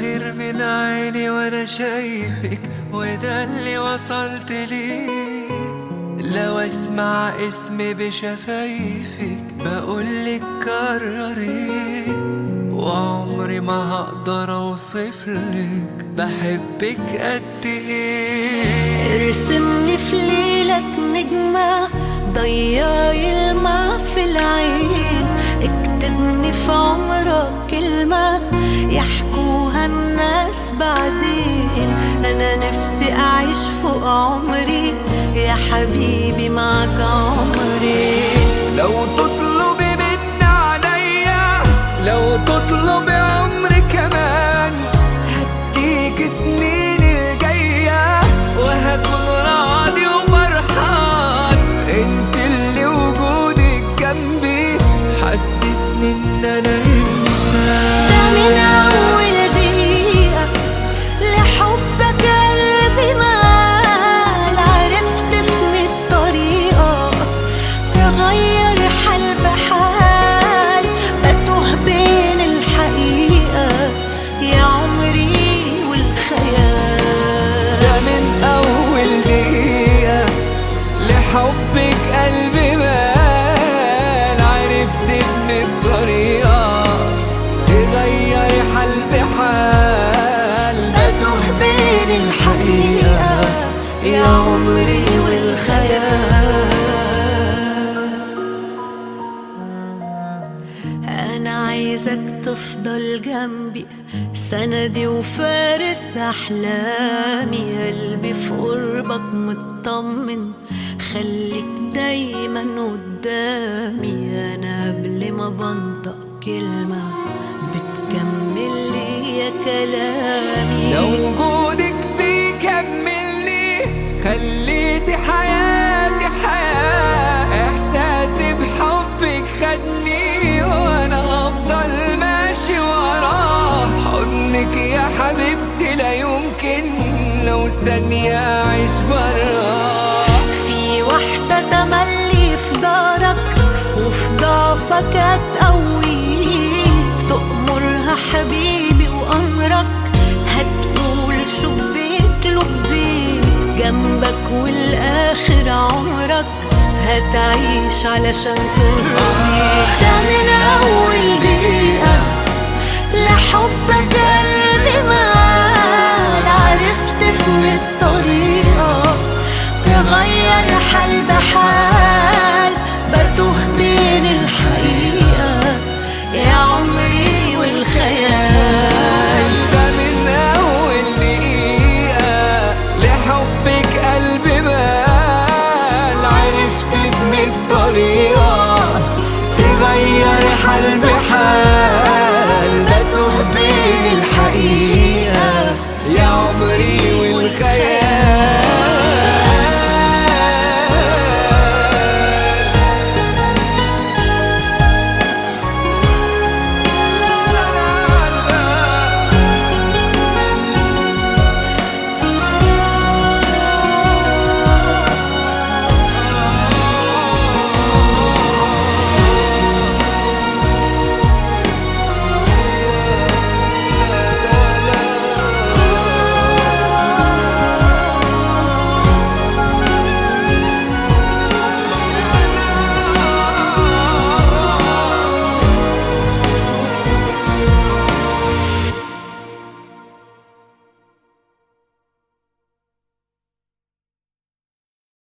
كتير من عيني وانا شايفك، وده اللي وصلت ليه. لو اسمع اسمي بشفايفك بقولك كرري، وعمري ما هقدر اوصفلك بحبك قد ايه. ارسمني في ليلك نجمة ضيعي الماء في العين، اكتبني في عمرك كلمة يحكوها الناس بعدين. انا نفسي اعيش فوق عمري يا حبيبي معك عمري. لو تطلبي مني عليا، لو تطلبي عمري كمان، هديك سنين الجاية وهكون راضي وفرحان. انت اللي وجودك جنبي حسسني ان انا انسان. ده من اول دقيقة لحبك قلبي مال، عرفت في الطريقة تغير حال بحال، بتوه بين الحقيقة يا عمري والخيال. ده من اول دقيقة لحبك قلبي مال، عرفت ان الطريقة تغير حال بحال، بتوه بين الحقيقة يا عمري والخيال. أنا عايزك تفضل جنبي سندي وفارس أحلامي، قلبي في قربك مطمن خليك دايما قدامي. أنا قبل ما بنطق كلمة بتكمل لي يا كلامي. لو وجودك بيكملني خليتي حياتي حياة، احساسي بحبك خدني وانا هفضل ماشي وراه. حضنك يا حبيبتي لا يمكن لو ثانية اعيش براه. في واحدة تملي في دارك وفي ضعفك هتقويك، تأمرها حبيبي وأمرك هتقول شبيك لبيك، جنبك والآخر عمرك هتعيش علشان ترضيك. ده من أول دقيقة